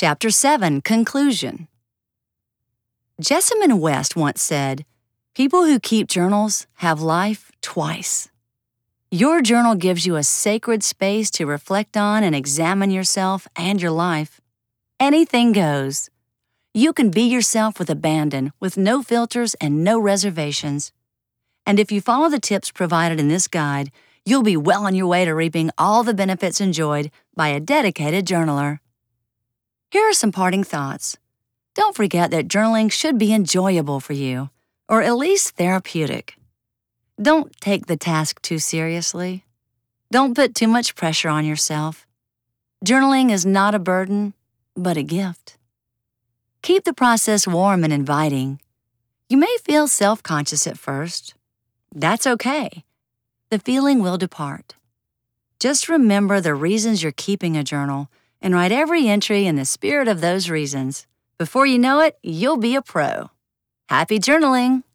Chapter 7, Conclusion. Jessamine West once said, "People who keep journals have life twice." Your journal gives you a sacred space to reflect on and examine yourself and your life. Anything goes. You can be yourself with abandon, with no filters and no reservations. And if you follow the tips provided in this guide, you'll be well on your way to reaping all the benefits enjoyed by a dedicated journaler. Here are some parting thoughts. Don't forget that journaling should be enjoyable for you, or at least therapeutic. Don't take the task too seriously. Don't put too much pressure on yourself. Journaling is not a burden, but a gift. Keep the process warm and inviting. You may feel self-conscious at first. That's okay. The feeling will depart. Just remember the reasons you're keeping a journal and write every entry in the spirit of those reasons. Before you know it, you'll be a pro. Happy journaling!